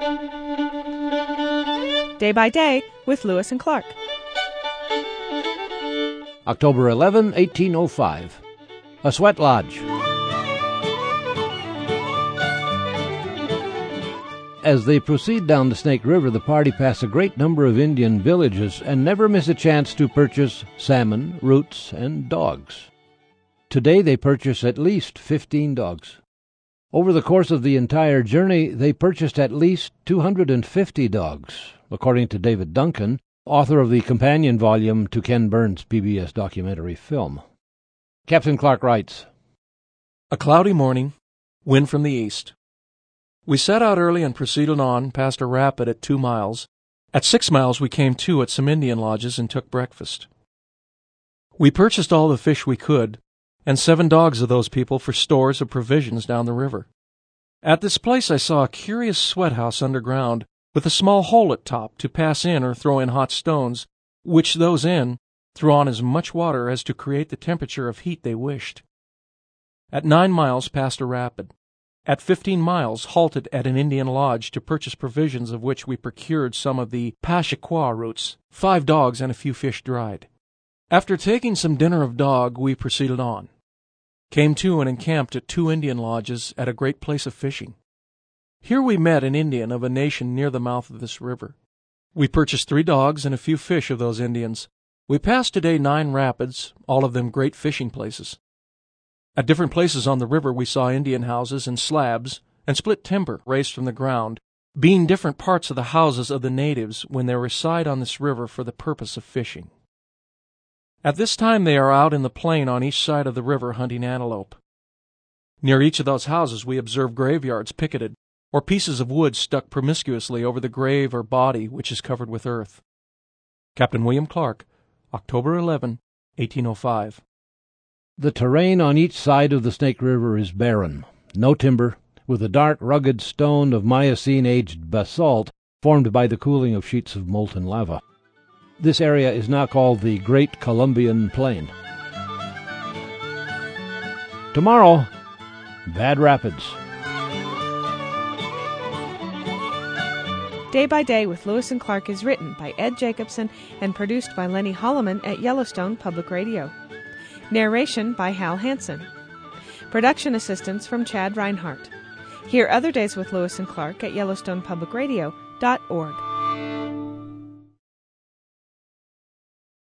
Day by Day with Lewis and Clark. October 11, 1805. A sweat lodge. As they proceed down the Snake River, the party pass a great number of Indian villages and never miss a chance to purchase salmon, roots, and dogs. Today they purchase at least 15 dogs. Over the course of the entire journey, they purchased at least 250 dogs, according to David Duncan, author of the companion volume to Ken Burns' PBS documentary film. Captain Clark writes, A cloudy morning, wind from the east. We set out early and proceeded on past a rapid at 2 miles. At 6 miles we came to at some Indian lodges and took breakfast. We purchased all the fish we could, and 7 dogs of those people for stores of provisions down the river. At this place I saw a curious sweat house underground, with a small hole at top to pass in or throw in hot stones, which those in threw on as much water as to create the temperature of heat they wished. At 9 miles passed a rapid. At 15 miles halted at an Indian lodge to purchase provisions, of which we procured some of the Pachiqua roots, 5 dogs, and a few fish dried. After taking some dinner of dog, we proceeded on. Came to and encamped at 2 Indian lodges at a great place of fishing. Here we met an Indian of a nation near the mouth of this river. We purchased 3 dogs and a few fish of those Indians. We passed today 9 rapids, all of them great fishing places. At different places on the river we saw Indian houses and slabs, and split timber raised from the ground, being different parts of the houses of the natives when they reside on this river for the purpose of fishing. At this time they are out in the plain on each side of the river hunting antelope. Near each of those houses we observe graveyards picketed, or pieces of wood stuck promiscuously over the grave or body which is covered with earth. Captain William Clark, October 11, 1805. The terrain on each side of the Snake River is barren, no timber, with a dark, rugged stone of Miocene-aged basalt formed by the cooling of sheets of molten lava. This area is now called the Great Columbian Plain. Tomorrow, Bad Rapids. Day by Day with Lewis and Clark is written by Ed Jacobson and produced by Lenny Holloman at Yellowstone Public Radio. Narration by Hal Hansen. Production assistance from Chad Reinhardt. Hear other days with Lewis and Clark at YellowstonePublicRadio.org.